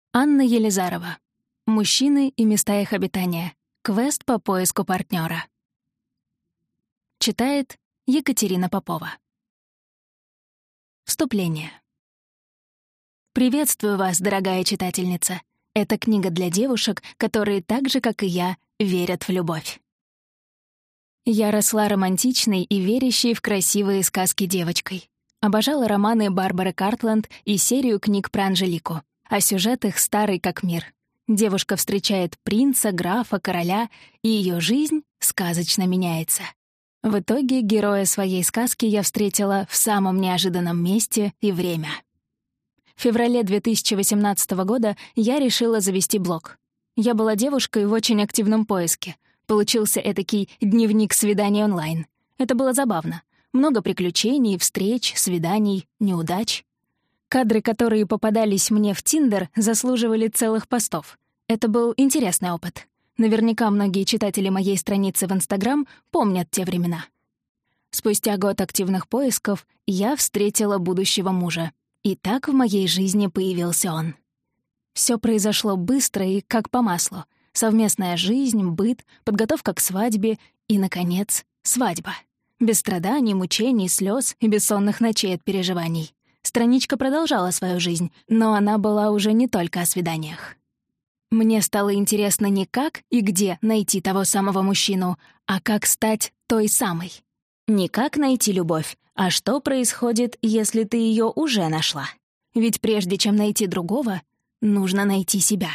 Анна Елизарова. Мужчины и места их обитания. Квест по поиску партнера. Читает Екатерина Попова. Вступление. Приветствую вас, дорогая читательница. Это книга для девушек, которые так же, как и я, верят в любовь. Я росла романтичной и верящей в красивые сказки девочкой. Обожала романы Барбары Картланд и серию книг про Анжелику. А сюжет их старый как мир. Девушка встречает принца, графа, короля, и ее жизнь сказочно меняется. В итоге героя своей сказки я встретила в самом неожиданном месте и время. В феврале 2018 года я решила завести блог. Я была девушкой в очень активном поиске. Получился этакий дневник свиданий онлайн. Это было забавно. Много приключений, встреч, свиданий, неудач. Кадры, которые попадались мне в Tinder, заслуживали целых постов. Это был интересный опыт. Наверняка многие читатели моей страницы в Instagram помнят те времена. Спустя год активных поисков я встретила будущего мужа. И так в моей жизни появился он. Всё произошло быстро и как по маслу. Совместная жизнь, быт, подготовка к свадьбе и, наконец, свадьба. Без страданий, мучений, слёз и бессонных ночей от переживаний. Страничка продолжала свою жизнь, но она была уже не только о свиданиях. Мне стало интересно не как и где найти того самого мужчину, а как стать той самой. Не как найти любовь, а что происходит, если ты её уже нашла. Ведь прежде чем найти другого, нужно найти себя.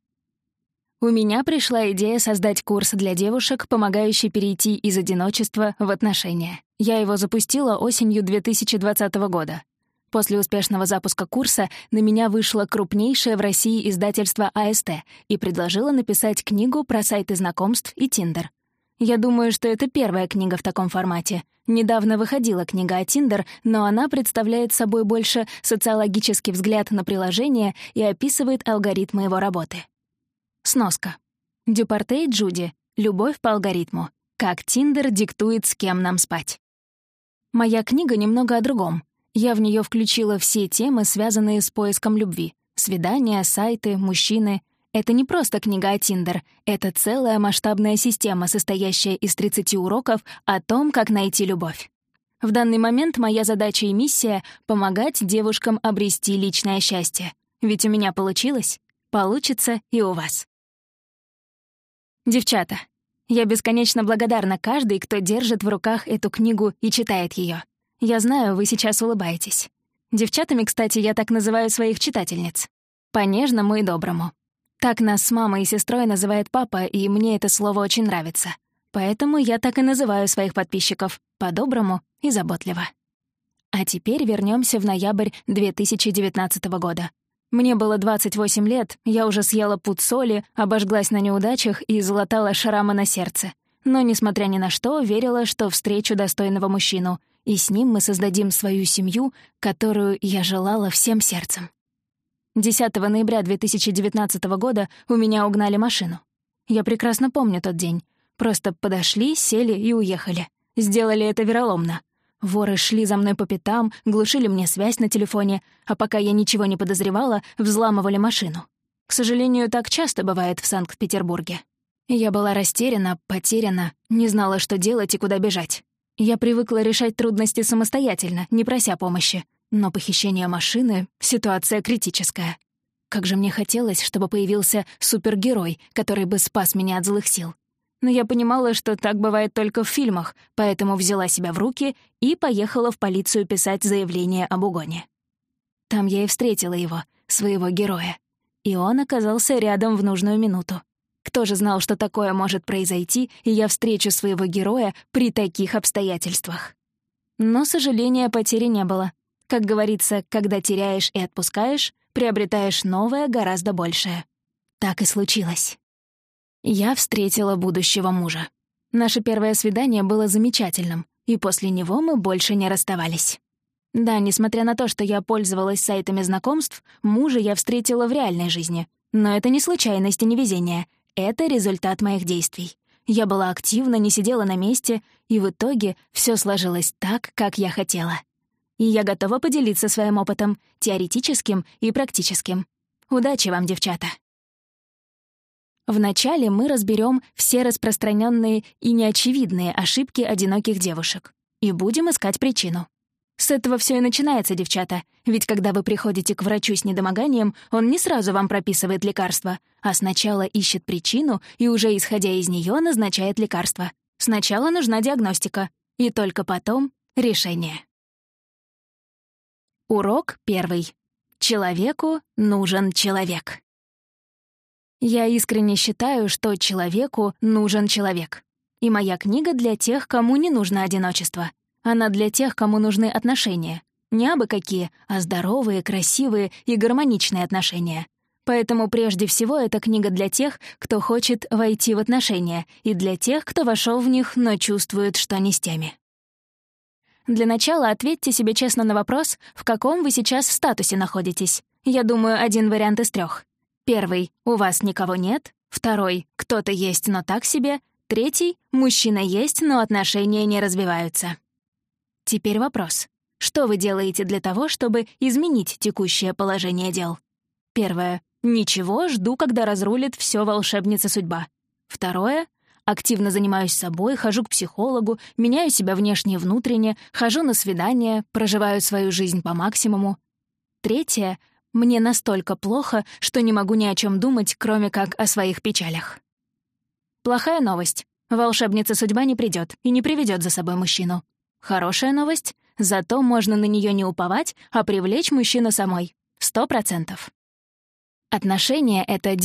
У меня пришла идея создать курс для девушек, помогающий перейти из одиночества в отношения. Я его запустила осенью 2020 года. После успешного запуска курса на меня вышло крупнейшее в России издательство АСТ и предложило написать книгу про сайты знакомств и Tinder. Я думаю, что это первая книга в таком формате. Недавно выходила книга о Tinder, но она представляет собой больше социологический взгляд на приложение и описывает алгоритмы его работы. Сноска. Дюпартей Джуди. Любовь по алгоритму. Как Tinder диктует, с кем нам спать. Моя книга немного о другом. Я в неё включила все темы, связанные с поиском любви. Свидания, сайты, мужчины. Это не просто книга о Tinder. Это целая масштабная система, состоящая из 30 уроков о том, как найти любовь. В данный момент моя задача и миссия — помогать девушкам обрести личное счастье. Ведь у меня получилось, получится и у вас. Девчата, я бесконечно благодарна каждой, кто держит в руках эту книгу и читает её. Я знаю, вы сейчас улыбаетесь. Девчатами, кстати, я так называю своих читательниц. По-нежному и доброму. Так нас с мамой и сестрой называет папа, и мне это слово очень нравится. Поэтому я так и называю своих подписчиков по-доброму и заботливо. А теперь вернёмся в ноябрь 2019 года. Мне было 28 лет, я уже съела пуд соли, обожглась на неудачах и залатала шрамы на сердце. Но, несмотря ни на что, верила, что встречу достойного мужчину, и с ним мы создадим свою семью, которую я желала всем сердцем. 10 ноября 2019 года у меня угнали машину. Я прекрасно помню тот день. Просто подошли, сели и уехали. Сделали это вероломно. Воры шли за мной по пятам, глушили мне связь на телефоне, а пока я ничего не подозревала, взламывали машину. К сожалению, так часто бывает в Санкт-Петербурге. Я была растеряна, потеряна, не знала, что делать и куда бежать. Я привыкла решать трудности самостоятельно, не прося помощи. Но похищение машины — ситуация критическая. Как же мне хотелось, чтобы появился супергерой, который бы спас меня от злых сил. Но я понимала, что так бывает только в фильмах, поэтому взяла себя в руки и поехала в полицию писать заявление об угоне. Там я и встретила его, своего героя. И он оказался рядом в нужную минуту. Кто же знал, что такое может произойти, и я встречу своего героя при таких обстоятельствах? Но сожаления потери не было. Как говорится, когда теряешь и отпускаешь, приобретаешь новое гораздо большее. Так и случилось. Я встретила будущего мужа. Наше первое свидание было замечательным, и после него мы больше не расставались. Да, несмотря на то, что я пользовалась сайтами знакомств, мужа я встретила в реальной жизни. Но это не случайность и не везение. Это результат моих действий. Я была активна, не сидела на месте, и в итоге всё сложилось так, как я хотела. И я готова поделиться своим опытом, теоретическим и практическим. Удачи вам, девчата! Вначале мы разберем все распространенные и неочевидные ошибки одиноких девушек и будем искать причину. С этого все и начинается, девчата, ведь когда вы приходите к врачу с недомоганием, он не сразу вам прописывает лекарство, а сначала ищет причину и уже исходя из нее назначает лекарство. Сначала нужна диагностика, и только потом — решение. Урок 1. Человеку нужен человек. Я искренне считаю, что человеку нужен человек. И моя книга для тех, кому не нужно одиночество. Она для тех, кому нужны отношения. Не абы какие, а здоровые, красивые и гармоничные отношения. Поэтому прежде всего эта книга для тех, кто хочет войти в отношения, и для тех, кто вошел в них, но чувствует, что не с теми. Для начала ответьте себе честно на вопрос, в каком вы сейчас в статусе находитесь. Я думаю, один вариант из 3. 1. У вас никого нет. 2. Кто-то есть, но так себе. 3. Мужчина есть, но отношения не развиваются. Теперь вопрос. Что вы делаете для того, чтобы изменить текущее положение дел? 1. Ничего, жду, когда разрулит все волшебница судьба. 2. Активно занимаюсь собой, хожу к психологу, меняю себя внешне и внутренне, хожу на свидания, проживаю свою жизнь по максимуму. 3. Мне настолько плохо, что не могу ни о чем думать, кроме как о своих печалях. Плохая новость. Волшебница судьба не придет и не приведет за собой мужчину. Хорошая новость. Зато можно на нее не уповать, а привлечь мужчину самой. 100%. Отношения — это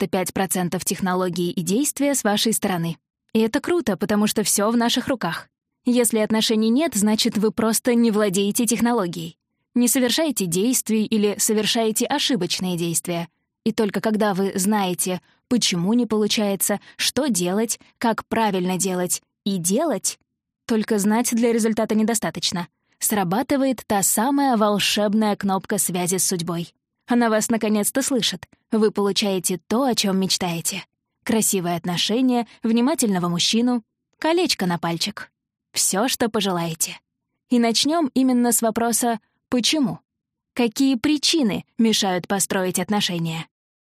95% технологии и действия с вашей стороны. И это круто, потому что все в наших руках. Если отношений нет, значит, вы просто не владеете технологией. Не совершаете действий или совершаете ошибочные действия. И только когда вы знаете, почему не получается, что делать, как правильно делать и делать, только знать для результата недостаточно. Срабатывает та самая волшебная кнопка связи с судьбой. Она вас наконец-то слышит. Вы получаете то, о чем мечтаете. Красивые отношения, внимательного мужчину, колечко на пальчик. Все, что пожелаете. И начнем именно с вопроса «почему?». Какие причины мешают построить отношения?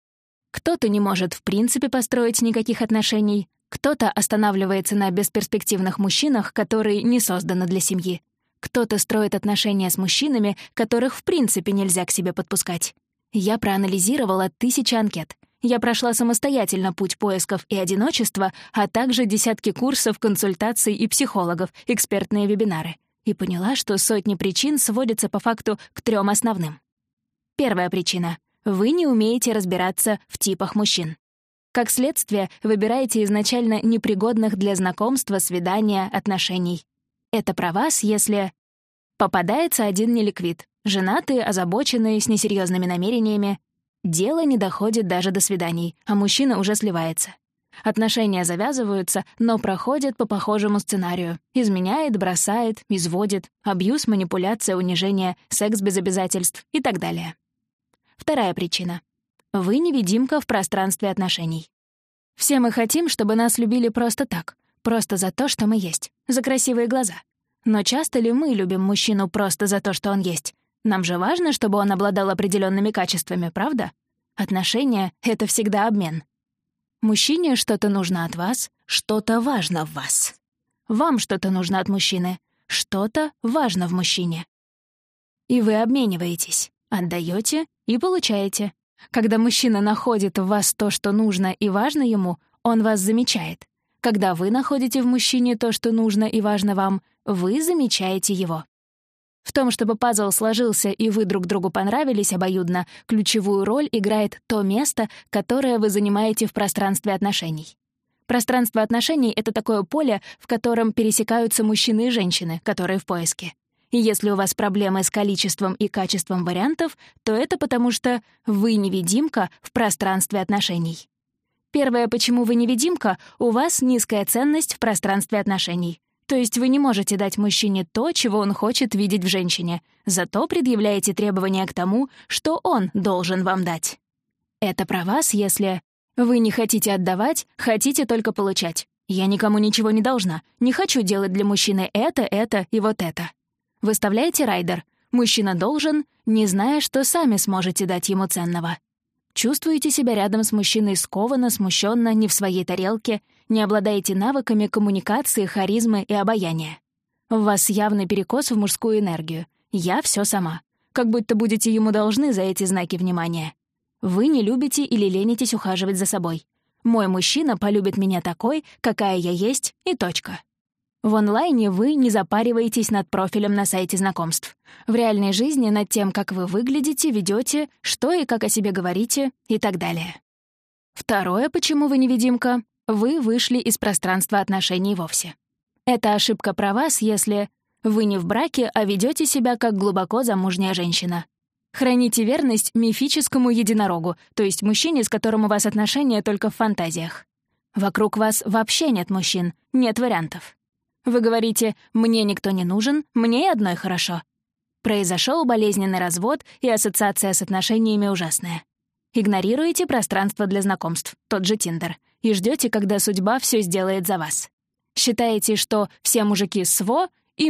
Кто-то не может в принципе построить никаких отношений, кто-то останавливается на бесперспективных мужчинах, которые не созданы для семьи. Кто-то строит отношения с мужчинами, которых в принципе нельзя к себе подпускать. Я проанализировала 1000 анкет. Я прошла самостоятельно путь поисков и одиночества, а также десятки курсов, консультаций и психологов, экспертные вебинары. И поняла, что сотни причин сводятся по факту к 3 основным. Первая причина — вы не умеете разбираться в типах мужчин. Как следствие, выбираете изначально непригодных для знакомства, свидания, отношений. Это про вас, если попадается один неликвид, женатые, озабоченные, с несерьезными намерениями. Дело не доходит даже до свиданий, а мужчина уже сливается. Отношения завязываются, но проходят по похожему сценарию. Изменяет, бросает, изводит, абьюз, манипуляция, унижение, секс без обязательств и так далее. Вторая причина. Вы невидимка в пространстве отношений. Все мы хотим, чтобы нас любили просто так, просто за то, что мы есть, за красивые глаза. Но часто ли мы любим мужчину просто за то, что он есть? Нам же важно, чтобы он обладал определенными качествами, правда? Отношения — это всегда обмен. Мужчине что-то нужно от вас, что-то важно в вас. Вам что-то нужно от мужчины, что-то важно в мужчине. И вы обмениваетесь, отдаете и получаете. Когда мужчина находит в вас то, что нужно и важно ему, он вас замечает. Когда вы находите в мужчине то, что нужно и важно вам, вы замечаете его. В том, чтобы пазл сложился и вы друг другу понравились обоюдно, ключевую роль играет то место, которое вы занимаете в пространстве отношений. Пространство отношений — это такое поле, в котором пересекаются мужчины и женщины, которые в поиске. И если у вас проблемы с количеством и качеством вариантов, то это потому, что вы невидимка в пространстве отношений. Первое, почему вы невидимка, у вас низкая ценность в пространстве отношений. То есть вы не можете дать мужчине то, чего он хочет видеть в женщине, зато предъявляете требования к тому, что он должен вам дать. Это про вас, если вы не хотите отдавать, хотите только получать. Я никому ничего не должна, не хочу делать для мужчины это и вот это. Выставляете райдер. Мужчина должен, не зная, что сами сможете дать ему ценного. Чувствуете себя рядом с мужчиной скованно, смущенно, не в своей тарелке, не обладаете навыками коммуникации, харизмы и обаяния. У вас явный перекос в мужскую энергию. «Я все сама». Как будто будете ему должны за эти знаки внимания. Вы не любите или ленитесь ухаживать за собой. Мой мужчина полюбит меня такой, какая я есть, и точка. В онлайне вы не запариваетесь над профилем на сайте знакомств. В реальной жизни над тем, как вы выглядите, ведете, что и как о себе говорите и так далее. Второе, почему вы невидимка — вы вышли из пространства отношений вовсе. Это ошибка про вас, если вы не в браке, а ведете себя как глубоко замужняя женщина. Храните верность мифическому единорогу, то есть мужчине, с которым у вас отношения только в фантазиях. Вокруг вас вообще нет мужчин, нет вариантов. Вы говорите «мне никто не нужен, мне и одной хорошо». Произошел болезненный развод, и ассоциация с отношениями ужасная. Игнорируете пространство для знакомств, тот же Тиндер, и ждете, когда судьба все сделает за вас. Считаете, что все мужики СВО,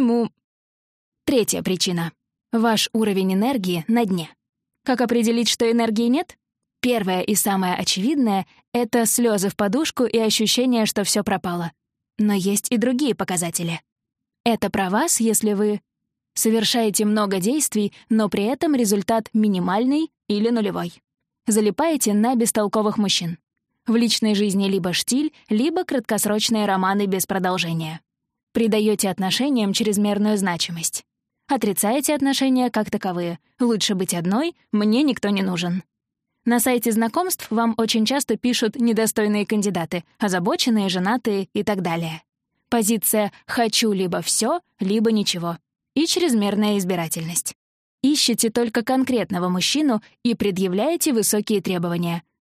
Третья причина. Ваш уровень энергии на дне. Как определить, что энергии нет? Первое и самое очевидное — это слезы в подушку и ощущение, что все пропало. Но есть и другие показатели. Это про вас, если вы совершаете много действий, но при этом результат минимальный или нулевой. Залипаете на бестолковых мужчин. В личной жизни либо штиль, либо краткосрочные романы без продолжения. Придаете отношениям чрезмерную значимость. Отрицаете отношения как таковые. Лучше быть одной, мне никто не нужен. На сайте знакомств вам очень часто пишут недостойные кандидаты, озабоченные, женатые и так далее. Позиция «хочу либо всё, либо ничего» и чрезмерная избирательность. Ищете только конкретного мужчину и предъявляете высокие требования.